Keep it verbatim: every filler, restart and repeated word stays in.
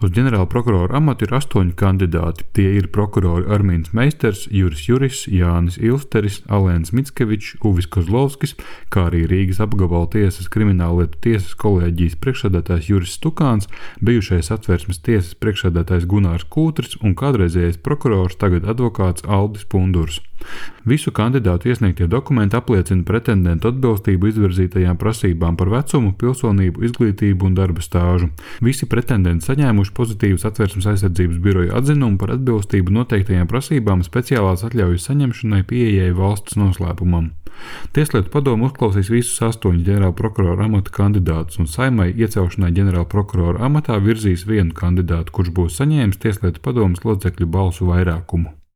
Uz ģenerāla prokurora amatu ir astoņi kandidāti. Tie ir prokurori Armīns Meisters, Juris Juris, Jānis Ilsteris, Alēns Mickevičs, Uvis Kozlovskis, kā arī Rīgas apgabala tiesas krimināllietu tiesas kolēģijas priekšsēdētājs Juris Stukāns, bijušais Satversmes tiesas priekšsēdētājs Gunārs Kūtris un kādreizējais prokurors, tagad advokāts Aldis Pundurs. Visu kandidātu iesniegtie dokumenti apliecina pretendentu atbilstību izvirzītajām prasībām par vecumu, pilsonību, izglītību un darba stāžu. Visi pretendenti saņēmuši pozitīvas Satversmes aizsardzības biroja atzinumu par atbilstību noteiktajām prasībām speciālās atļaujas saņemšanai pieejai valsts noslēpumam. Tieslietu padome uzklausīs visus astoņus ģenerāla prokurora amata kandidātus, un Saeimai iecelšanai ģenerāla prokurora amatā virzīs vienu kandidātu, kurš būs saņēmis Tieslietu padomes locekļu balsu vairākumu.